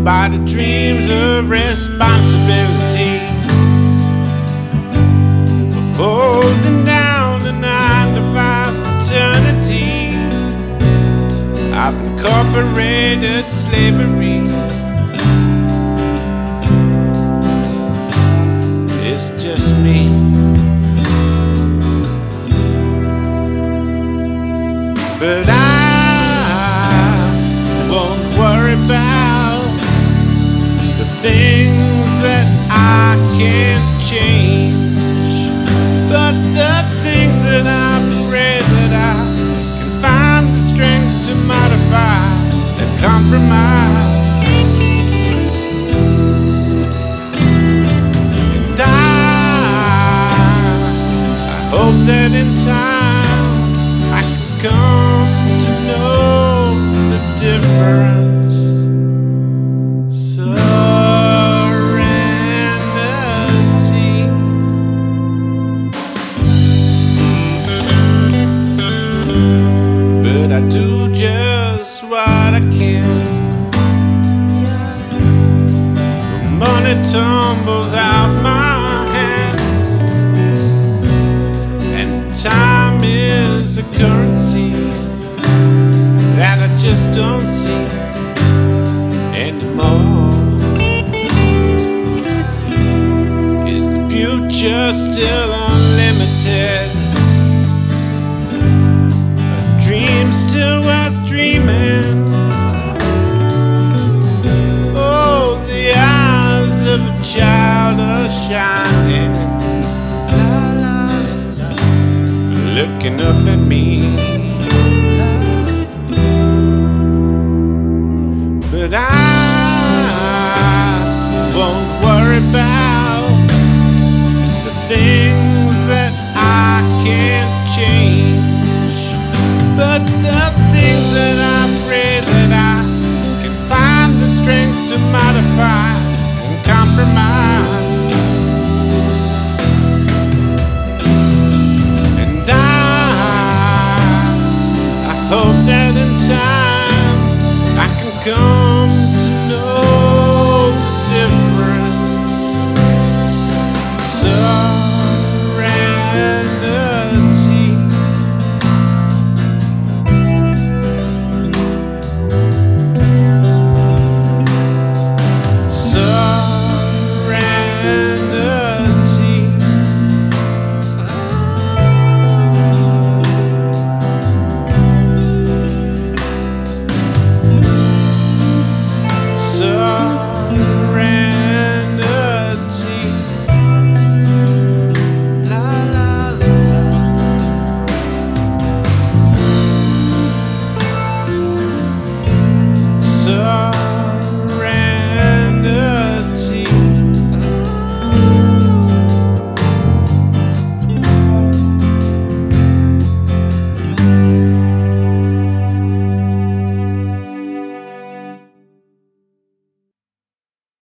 by the dreams of responsibility, holding down the 9-to-5 fraternity of incorporated slavery. It's just me. But I won't worry about the things that I can't change, but the things that I pray that I can find the strength to modify and compromise. And I hope that in time I can come to know the difference. Serenity. But I do just what I can. The money tumbles out my hands, and time is a currency that I just don't see anymore. Is the future still unlimited? A dream still worth dreaming? Oh, the eyes of a child are shining, looking up at me.